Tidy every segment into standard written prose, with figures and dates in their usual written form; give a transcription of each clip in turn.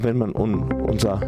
Wenn man unser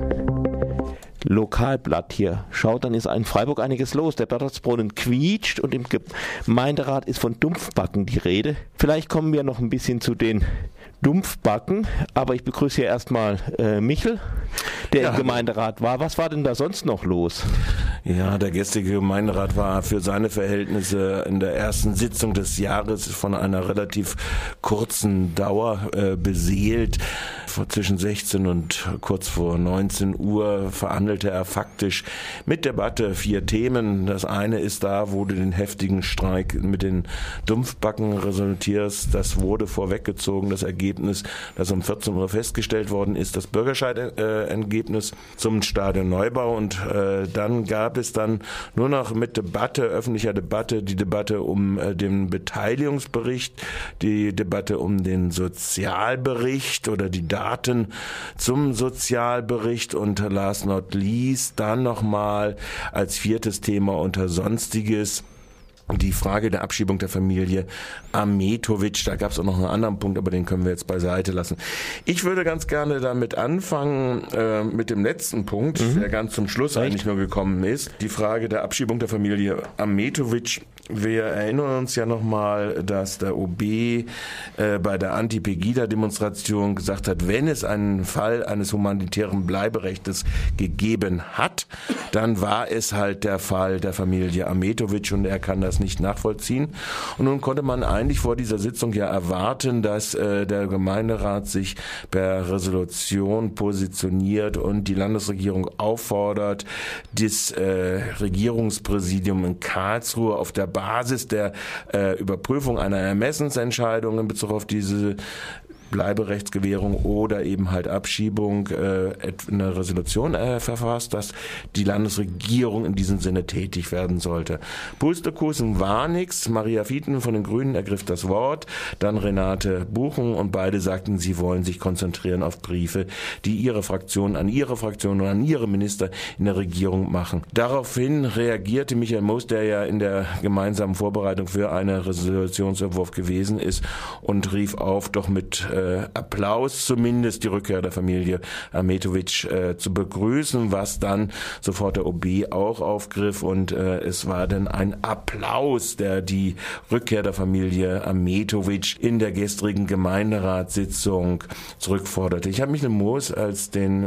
Lokalblatt hier schaut, dann ist in Freiburg einiges los. Der Blattertsbrunnen quietscht und im Gemeinderat ist von Dumpfbacken die Rede. Vielleicht kommen wir noch ein bisschen zu den Dumpfbacken, aber ich begrüße hier erstmal Michel, der im Gemeinderat war. Was war denn da sonst noch los? Ja, der gestrige Gemeinderat war für seine Verhältnisse in der ersten Sitzung des Jahres von einer relativ kurzen Dauer beseelt. Zwischen 16 und kurz vor 19 Uhr verhandelte er faktisch mit Debatte 4 Themen. Das eine ist da, wo du den heftigen Streik mit den Dumpfbacken resultierst. Das wurde vorweggezogen, das Ergebnis, das um 14 Uhr festgestellt worden ist, das Bürgerscheidergebnis zum Stadionneubau. Und dann gab es dann nur noch mit Debatte, öffentlicher Debatte, die Debatte um den Beteiligungsbericht, die Debatte um den Sozialbericht oder die Daten zum Sozialbericht und last not least dann nochmal als 4. Thema unter Sonstiges die Frage der Abschiebung der Familie Ametovic. Da gab es auch noch einen anderen Punkt, aber den können wir jetzt beiseite lassen. Ich würde ganz gerne damit anfangen, mit dem letzten Punkt, der ganz zum Schluss eigentlich nur gekommen ist. Die Frage der Abschiebung der Familie Ametovic. Wir erinnern uns ja nochmal, dass der OB bei der Anti-Pegida-Demonstration gesagt hat, wenn es einen Fall eines humanitären Bleiberechtes gegeben hat, dann war es halt der Fall der Familie Ametovic und er kann das nicht nachvollziehen. Und nun konnte man eigentlich vor dieser Sitzung ja erwarten, dass der Gemeinderat sich per Resolution positioniert und die Landesregierung auffordert, das Regierungspräsidium in Karlsruhe auf der Basis der Überprüfung einer Ermessensentscheidung in Bezug auf diese Bleiberechtsgewährung oder eben halt Abschiebung eine Resolution verfasst, dass die Landesregierung in diesem Sinne tätig werden sollte. Pustekuchen war nix. Maria Fieten von den Grünen ergriff das Wort, dann Renate Buchen und beide sagten, sie wollen sich konzentrieren auf Briefe, die ihre Fraktion an ihre Fraktion und an ihre Minister in der Regierung machen. Daraufhin reagierte Michael Moos, der ja in der gemeinsamen Vorbereitung für einen Resolutionsentwurf gewesen ist und rief auf, doch mit Applaus zumindest die Rückkehr der Familie Ametovic zu begrüßen, was dann sofort der OB auch aufgriff und es war dann ein Applaus, der die Rückkehr der Familie Ametovic in der gestrigen Gemeinderatssitzung zurückforderte. Ich habe Michael Moos als den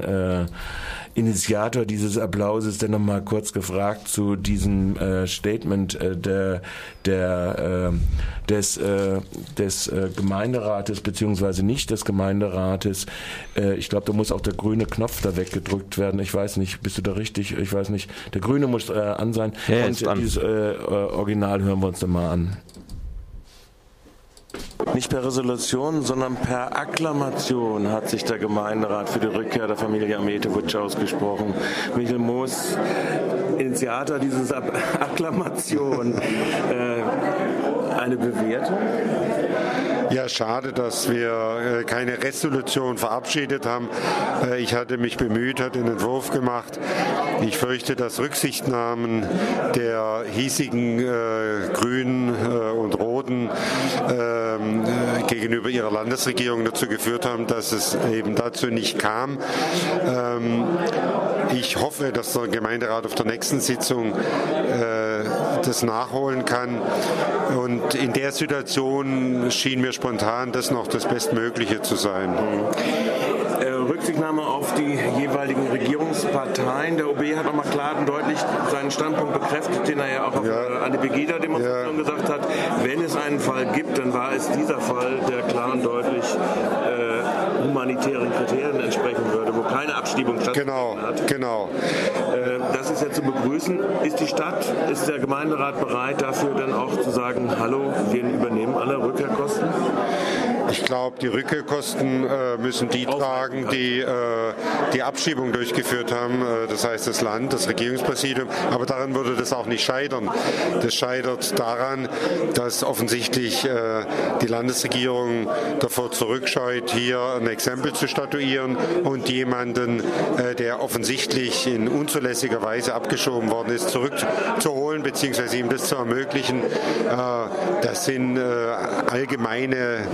Initiator dieses Applauses dann nochmal kurz gefragt zu diesem Statement des Gemeinderates beziehungsweise nicht des Gemeinderates. Ich glaube, da muss auch der grüne Knopf da weggedrückt werden. Ich weiß nicht, bist du da richtig? Ich weiß nicht. Der grüne muss an sein. Ja, und dieses Original hören wir uns dann mal an. Nicht per Resolution, sondern per Akklamation hat sich der Gemeinderat für die Rückkehr der Familie Ametovic ausgesprochen. Michael Moos, Initiator dieses Akklamation, eine Bewertung? Ja, schade, dass wir keine Resolution verabschiedet haben. Ich hatte mich bemüht, hatte einen Entwurf gemacht. Ich fürchte, dass Rücksichtnahmen der hiesigen Grünen und Roten gegenüber ihrer Landesregierung dazu geführt haben, dass es eben dazu nicht kam. Ich hoffe, dass der Gemeinderat auf der nächsten Sitzung das nachholen kann. Und in der Situation schien mir spontan das noch das Bestmögliche zu sein. Rücksichtnahme auf die jeweiligen Regierungsparteien. Der OB hat nochmal klar und deutlich seinen Standpunkt bekräftigt, den er ja auch auf der Anti-Pegida-Demonstration gesagt hat. Wenn es einen Fall gibt, dann war es dieser Fall, der klar und deutlich humanitären Kriterien entsprechen würde, wo keine Abschiebung stattgefunden hat. Genau. Das ist ja zu begrüßen. Ist die Stadt, ist der Gemeinderat bereit, dafür dann auch zu sagen, hallo, wir übernehmen alle Rückkehrkosten? Ich glaube, die Rückkehrkosten müssen die tragen, die die Abschiebung durchgeführt haben. Das heißt das Land, das Regierungspräsidium. Aber daran würde das auch nicht scheitern. Das scheitert daran, dass offensichtlich die Landesregierung davor zurückscheut, hier ein Exempel zu statuieren und jemanden, der offensichtlich in unzulässiger Weise abgeschoben worden ist, zurückzuholen bzw. ihm das zu ermöglichen. Das sind allgemeine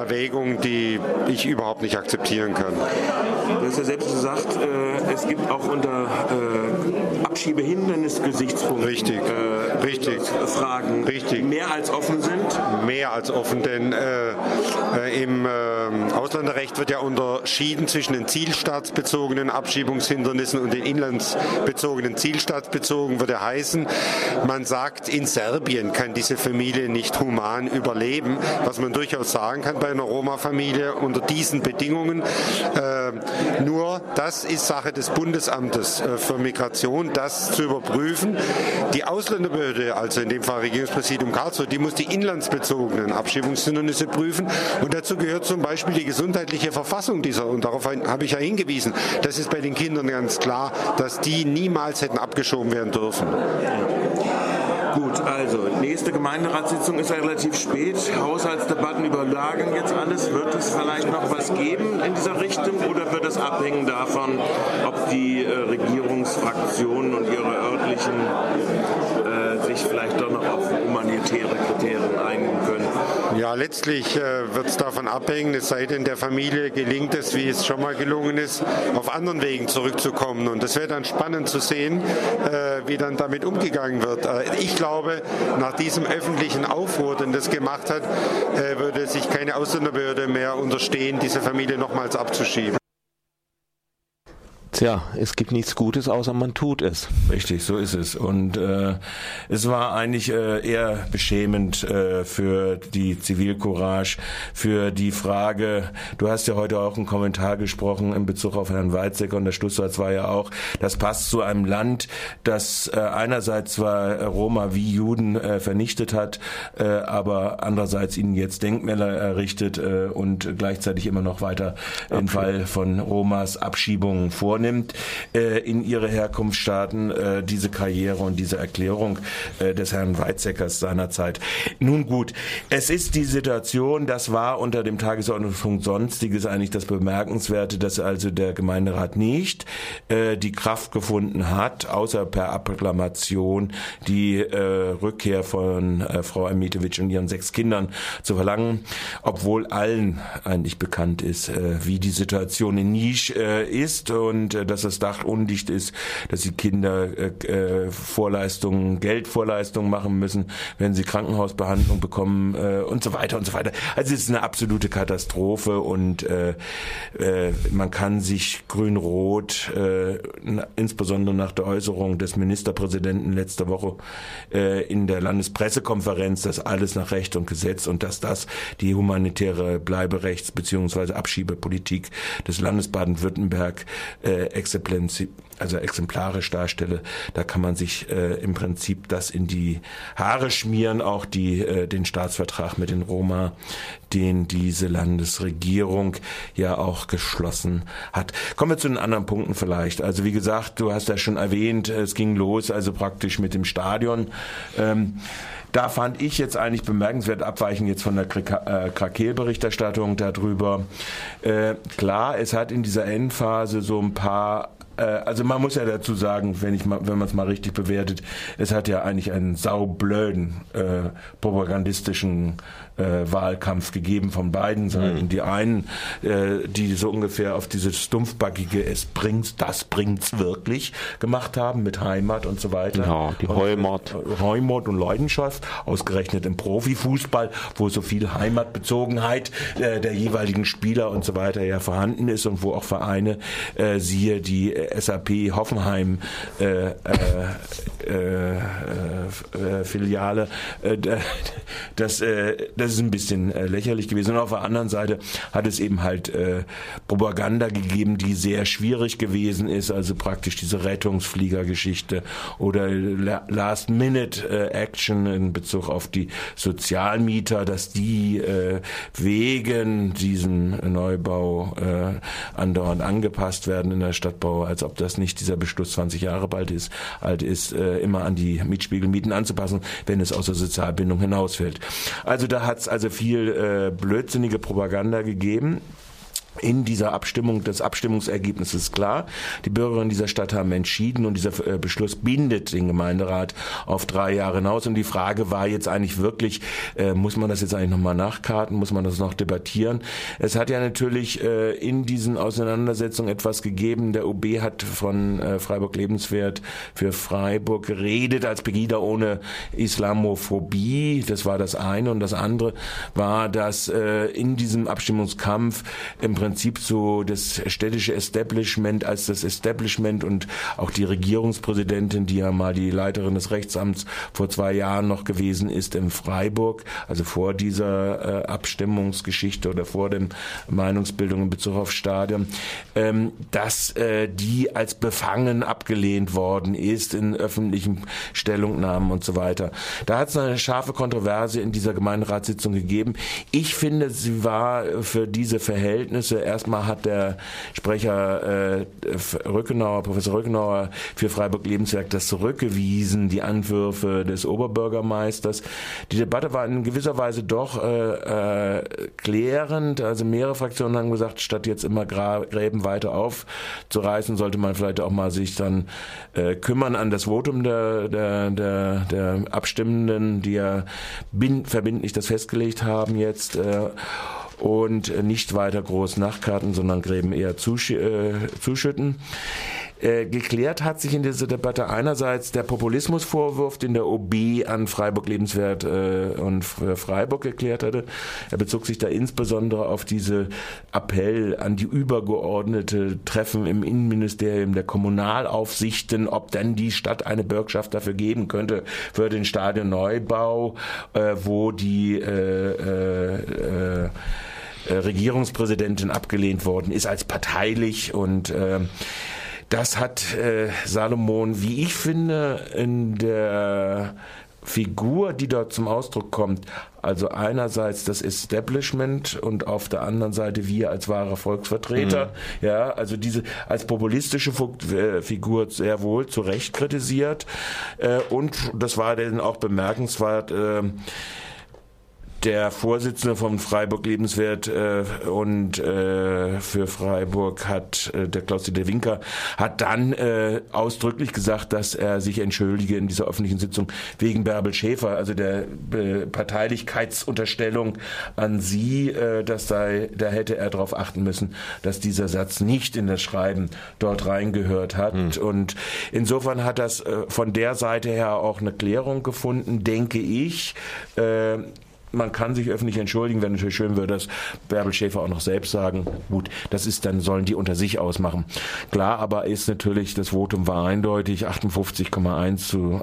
Erwägung, die ich überhaupt nicht akzeptieren kann. Du hast ja selbst gesagt, es gibt auch unter Abschiebehindernisgesichtspunkten richtig. Fragen, richtig. Mehr als offen sind? Mehr als offen, denn im Ausländerrecht wird ja unterschieden zwischen den zielstaatsbezogenen Abschiebungshindernissen und den inlandsbezogenen. Zielstaatsbezogen würde heißen, man sagt, in Serbien kann diese Familie nicht human überleben, was man durchaus sagen kann bei einer Roma-Familie unter diesen Bedingungen. Nur das ist Sache des Bundesamtes für Migration, das zu überprüfen. Die Ausländerbehörde, also in dem Fall Regierungspräsidium Karlsruhe, die muss die inlandsbezogenen Abschiebungshindernisse prüfen und dazu gehört zum Beispiel die gesundheitliche Verfassung dieser, und darauf habe ich ja hingewiesen, das ist bei den Kindern ganz klar, dass die niemals hätten abgeschoben werden dürfen. Gut, also nächste Gemeinderatssitzung ist ja relativ spät. Haushaltsdebatten überlagern jetzt alles. Wird es vielleicht noch was geben in dieser Richtung oder wird es abhängen davon, ob die Regierungsfraktionen und ihre örtlichen sich vielleicht doch noch auf humanitäre Kriterien einigen können? Ja, letztlich wird es davon abhängen, es sei denn, der Familie gelingt es, wie es schon mal gelungen ist, auf anderen Wegen zurückzukommen. Und es wäre dann spannend zu sehen, wie dann damit umgegangen wird. Ich glaube, nach diesem öffentlichen Aufruhr, den das gemacht hat, würde sich keine Ausländerbehörde mehr unterstehen, diese Familie nochmals abzuschieben. Tja, es gibt nichts Gutes, außer man tut es. Richtig, so ist es. Und es war eigentlich eher beschämend für die Zivilcourage, für die Frage, du hast ja heute auch einen Kommentar gesprochen in Bezug auf Herrn Weizsäcker und der Schlusssatz war ja auch, das passt zu einem Land, das einerseits zwar Roma wie Juden vernichtet hat, aber andererseits ihnen jetzt Denkmäler errichtet und gleichzeitig immer noch weiter im Fall von Romas Abschiebungen vornimmt in ihre Herkunftsstaaten, diese Karriere und diese Erklärung des Herrn Weizsäckers seinerzeit. Nun gut, es ist die Situation, das war unter dem Tagesordnungspunkt Sonstiges eigentlich das Bemerkenswerte, dass also der Gemeinderat nicht die Kraft gefunden hat, außer per Akklamation die Rückkehr von Frau Amitovic und ihren 6 Kindern zu verlangen, obwohl allen eigentlich bekannt ist, wie die Situation in Nisch ist und dass das Dach undicht ist, dass die Kinder Geldvorleistungen machen müssen, wenn sie Krankenhausbehandlung bekommen und so weiter und so weiter. Also es ist eine absolute Katastrophe und man kann sich grün-rot, insbesondere nach der Äußerung des Ministerpräsidenten letzte Woche in der Landespressekonferenz, dass alles nach Recht und Gesetz und dass das die humanitäre Bleiberechts- bzw. Abschiebepolitik des Landes Baden-Württemberg exemplarisch darstelle, da kann man sich im Prinzip das in die Haare schmieren, auch den Staatsvertrag mit den Roma, den diese Landesregierung ja auch geschlossen hat. Kommen wir zu den anderen Punkten vielleicht. Also wie gesagt, du hast ja schon erwähnt, es ging los, also praktisch mit dem Stadion. Da fand ich jetzt eigentlich bemerkenswert, abweichend jetzt von der Krakel-Berichterstattung darüber. Klar, es hat in dieser Endphase so ein paar, also man muss ja dazu sagen, wenn man es mal richtig bewertet, es hat ja eigentlich einen saublöden propagandistischen Wahlkampf gegeben von beiden Seiten. Die einen, die so ungefähr auf dieses dumpfbackige das bringt's wirklich gemacht haben mit Heimat und so weiter. Ja, die Heimat und Leidenschaft, ausgerechnet im Profifußball, wo so viel Heimatbezogenheit der jeweiligen Spieler und so weiter ja vorhanden ist und wo auch Vereine, siehe die SAP Hoffenheim Filiale, das ist ein bisschen lächerlich gewesen. Und auf der anderen Seite hat es eben halt Propaganda gegeben, die sehr schwierig gewesen ist, also praktisch diese Rettungsfliegergeschichte oder Last-Minute-Action in Bezug auf die Sozialmieter, dass die wegen diesem Neubau andauernd angepasst werden in der Stadtbau, als ob das nicht dieser Beschluss 20 Jahre alt ist, immer an die Mietspiegelmieten anzupassen, wenn es aus der Sozialbindung hinausfällt. Also da hat es also viel blödsinnige Propaganda gegeben. in dieser Abstimmung, das Abstimmungsergebnis ist klar. Die Bürgerinnen dieser Stadt haben entschieden und dieser Beschluss bindet den Gemeinderat auf 3 Jahre hinaus. Und die Frage war jetzt eigentlich wirklich, muss man das jetzt eigentlich nochmal nachkarten, muss man das noch debattieren? Es hat ja natürlich in diesen Auseinandersetzungen etwas gegeben. Der OB hat von Freiburg lebenswert für Freiburg geredet als Pegida ohne Islamophobie. Das war das eine. Und das andere war, dass in diesem Abstimmungskampf im Prinzip so das städtische Establishment als das Establishment und auch die Regierungspräsidentin, die ja mal die Leiterin des Rechtsamts vor 2 Jahren noch gewesen ist in Freiburg, also vor dieser Abstimmungsgeschichte oder vor dem Meinungsbildung in Bezug auf Stadion, dass die als befangen abgelehnt worden ist in öffentlichen Stellungnahmen und so weiter. Da hat es eine scharfe Kontroverse in dieser Gemeinderatssitzung gegeben. Ich finde, sie war für diese Verhältnisse, erstmal hat der Sprecher Professor Rückenauer für Freiburg Lebenswerk das zurückgewiesen, die Anwürfe des Oberbürgermeisters. Die Debatte war in gewisser Weise doch klärend. Also mehrere Fraktionen haben gesagt, statt jetzt immer Gräben weiter aufzureißen, sollte man vielleicht auch mal sich dann kümmern an das Votum der Abstimmenden, die ja verbindlich das festgelegt haben jetzt. Und nicht weiter groß nachkarten, sondern Gräben eher zuschütten. Geklärt hat sich in dieser Debatte einerseits der Populismusvorwurf, den der OB an Freiburg lebenswert und Freiburg geklärt hatte. Er bezog sich da insbesondere auf diese Appell an die übergeordnete Treffen im Innenministerium der Kommunalaufsichten, ob denn die Stadt eine Bürgschaft dafür geben könnte für den Stadionneubau, wo die Regierungspräsidentin abgelehnt worden ist als parteilich und das hat Salomon, wie ich finde, in der Figur, die dort zum Ausdruck kommt, also einerseits das Establishment und auf der anderen Seite wir als wahre Volksvertreter, ja, also diese als populistische Figur sehr wohl zu Recht kritisiert und das war dann auch bemerkenswert, der Vorsitzende von Freiburg Lebenswert und für Freiburg hat, der Klaus-Dieter Winker, hat dann ausdrücklich gesagt, dass er sich entschuldige in dieser öffentlichen Sitzung wegen Bärbel Schäfer, also der Parteilichkeitsunterstellung an sie, da hätte er darauf achten müssen, dass dieser Satz nicht in das Schreiben dort reingehört hat. Und insofern hat das von der Seite her auch eine Klärung gefunden, denke ich. Man kann sich öffentlich entschuldigen, wäre natürlich schön, würde das Bärbel Schäfer auch noch selbst sagen. Gut, das ist dann, sollen die unter sich ausmachen. Klar, aber ist natürlich, das Votum war eindeutig, 58,1 zu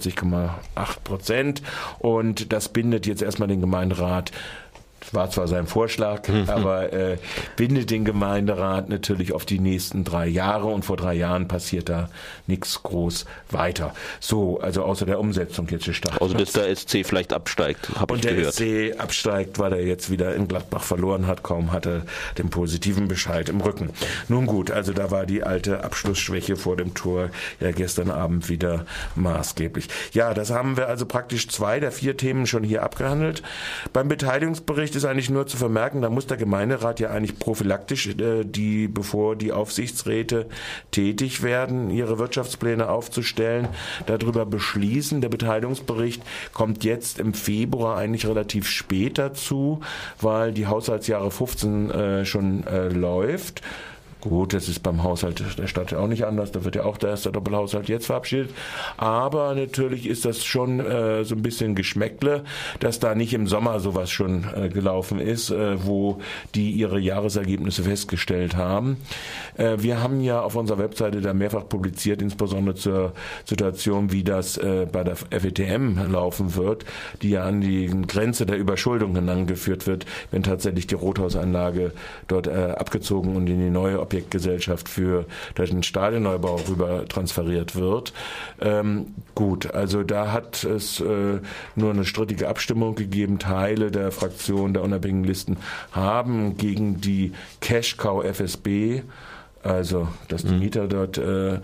41,8%. Und das bindet jetzt erstmal den Gemeinderat. War zwar sein Vorschlag, aber bindet den Gemeinderat natürlich auf die nächsten 3 Jahre und vor 3 Jahren passiert da nichts groß weiter. So, also außer der Umsetzung jetzt gestartet. Also dass der SC vielleicht absteigt, habe ich gehört. Und der SC absteigt, weil er jetzt wieder in Gladbach verloren hat, kaum hatte den positiven Bescheid im Rücken. Nun gut, also da war die alte Abschlussschwäche vor dem Tor ja gestern Abend wieder maßgeblich. Ja, das haben wir also praktisch 2 der 4 Themen schon hier abgehandelt. Beim Beteiligungsbericht ist eigentlich nur zu vermerken, da muss der Gemeinderat ja eigentlich prophylaktisch, bevor die Aufsichtsräte tätig werden, ihre Wirtschaftspläne aufzustellen, darüber beschließen. Der Beteiligungsbericht kommt jetzt im Februar eigentlich relativ spät dazu, weil die Haushaltsjahre 15 schon läuft. Gut, das ist beim Haushalt der Stadt auch nicht anders, da wird ja auch der erste Doppelhaushalt jetzt verabschiedet, aber natürlich ist das schon so ein bisschen Geschmäckle, dass da nicht im Sommer sowas schon gelaufen ist, wo die ihre Jahresergebnisse festgestellt haben. Wir haben ja auf unserer Webseite da mehrfach publiziert, insbesondere zur Situation, wie das bei der FETM laufen wird, die ja an die Grenze der Überschuldung herangeführt wird, wenn tatsächlich die Rothausanlage dort abgezogen und in die neue Objektgesellschaft für den Stadionneubau rüber transferiert wird. Gut, also da hat es nur eine strittige Abstimmung gegeben. Teile der Fraktion der unabhängigen Listen haben gegen die Cash-Cow FSB, also dass die Mieter dort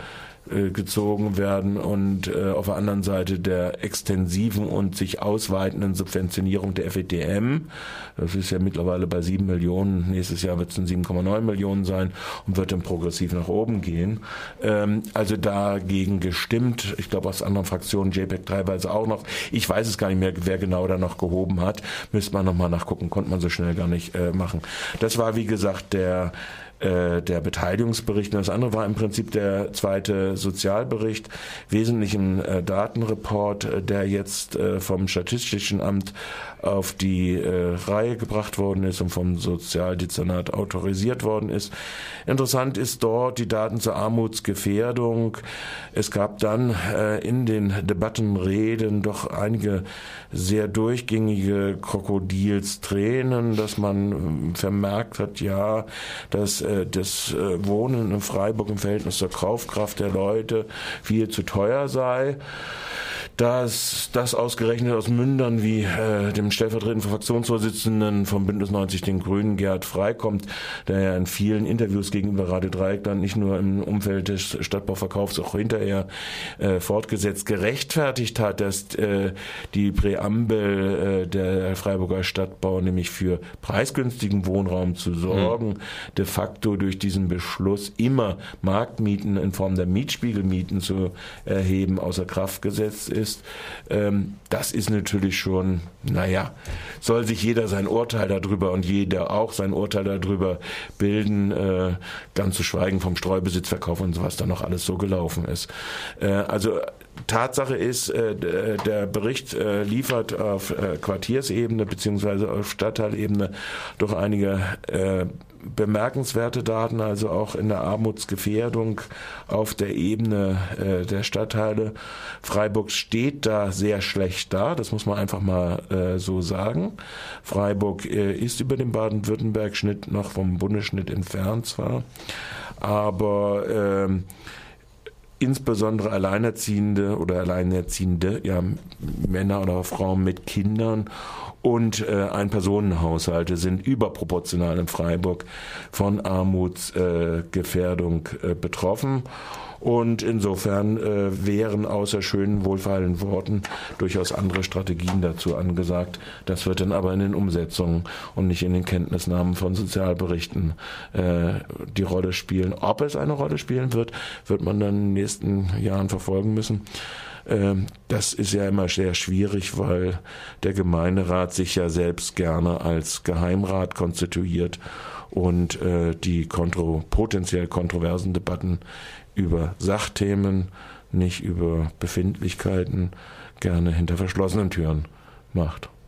gezogen werden und auf der anderen Seite der extensiven und sich ausweitenden Subventionierung der FETM. Das ist ja mittlerweile bei 7 Millionen. Nächstes Jahr wird es dann 7,9 Millionen sein und wird dann progressiv nach oben gehen. Also dagegen gestimmt. Ich glaube aus anderen Fraktionen, JPEG teilweise auch noch. Ich weiß es gar nicht mehr, wer genau da noch gehoben hat. Müsste man nochmal nachgucken, konnte man so schnell gar nicht machen. Das war, wie gesagt, der Beteiligungsbericht. Und das andere war im Prinzip der zweite Sozialbericht, wesentlich ein Datenreport, der jetzt vom Statistischen Amt auf die Reihe gebracht worden ist und vom Sozialdezernat autorisiert worden ist. Interessant ist dort die Daten zur Armutsgefährdung. Es gab dann in den Debattenreden doch einige sehr durchgängige Krokodilstränen, dass man vermerkt hat, ja, dass das Wohnen in Freiburg im Verhältnis zur Kaufkraft der Leute viel zu teuer sei. Dass das ausgerechnet aus Mündern wie dem stellvertretenden Fraktionsvorsitzenden vom Bündnis 90 den Grünen, Gerhard Frey, kommt, der ja in vielen Interviews gegenüber Radio Dreieckland nicht nur im Umfeld des Stadtbauverkaufs auch hinterher fortgesetzt gerechtfertigt hat, dass die Präambel der Freiburger Stadtbau, nämlich für preisgünstigen Wohnraum zu sorgen, de facto durch diesen Beschluss immer Marktmieten in Form der Mietspiegelmieten zu erheben, außer Kraft gesetzt ist. Das ist natürlich schon, soll sich jeder sein Urteil darüber und jeder auch sein Urteil darüber bilden, ganz zu schweigen vom Streubesitzverkauf und so, was da noch alles so gelaufen ist. Also Tatsache ist, der Bericht liefert auf Quartiersebene beziehungsweise auf Stadtteilebene doch einige bemerkenswerte Daten, also auch in der Armutsgefährdung auf der Ebene der Stadtteile. Freiburg steht da sehr schlecht da, das muss man einfach mal so sagen. Freiburg ist über dem Baden-Württemberg-Schnitt noch vom Bundesschnitt entfernt zwar, aber insbesondere Alleinerziehende, ja, Männer oder Frauen mit Kindern und Ein-Personen-Haushalte sind überproportional in Freiburg von Armutsgefährdung betroffen. Und insofern wären außer schönen, wohlfeilen Worten durchaus andere Strategien dazu angesagt. Das wird dann aber in den Umsetzungen und nicht in den Kenntnisnahmen von Sozialberichten die Rolle spielen. Ob es eine Rolle spielen wird, wird man dann in den nächsten Jahren verfolgen müssen. Das ist ja immer sehr schwierig, weil der Gemeinderat sich ja selbst gerne als Geheimrat konstituiert und die potenziell kontroversen Debatten über Sachthemen, nicht über Befindlichkeiten, gerne hinter verschlossenen Türen macht.